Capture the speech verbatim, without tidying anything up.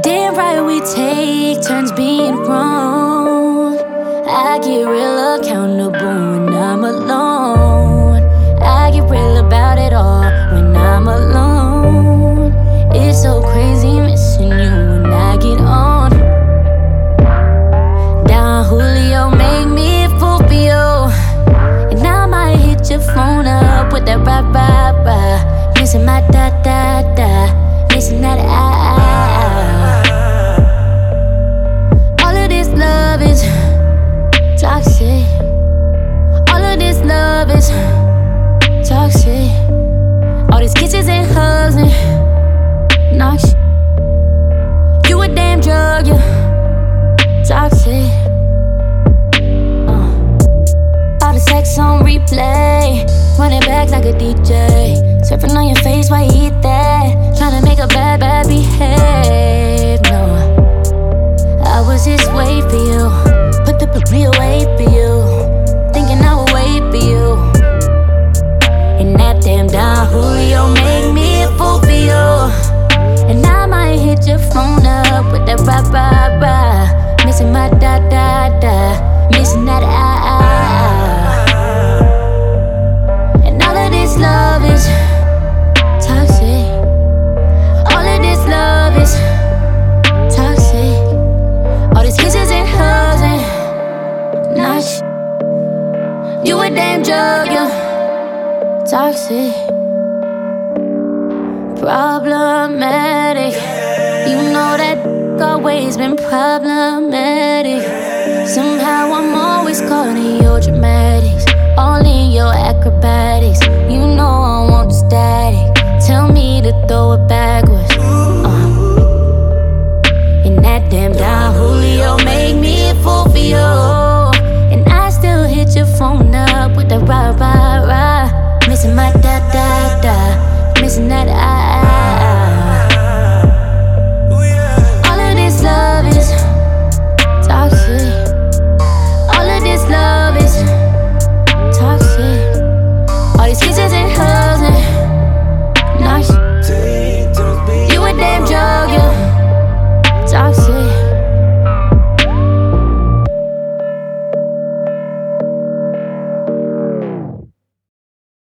Damn right we take turns being wrong. I get real accountable when I'm alone. I get real about it all when I'm alone. It's so crazy missing you when I get on. Don Julio make me fool for you, and I might hit your phone up with that rah rah rah. Missing my da da da, missing that ah ah. All of this love is toxic. All of this love is toxic. All these kisses and hugs and knocks. You a damn drug, you toxic. uh. All the sex on replay, running back like a D J, surfing on your face while you eat that, tryna make a bad, bad behave. No, I was just wait for you, put the p away for you, thinking I would wait for you. And that damn Don Julio make me a fool for you, and I might hit your phone up with that rah rah rah. Missing my da da da, missing that ah ah. And all of this love is toxic. All of this love is toxic. All these kisses and hugs and knocks. You a damn drug, you toxic. Problematic. You know that always been problematic. Somehow I'm always caught in your dramatics, all in your acrobatics. You know I want the static. Tell me to throw it backwards,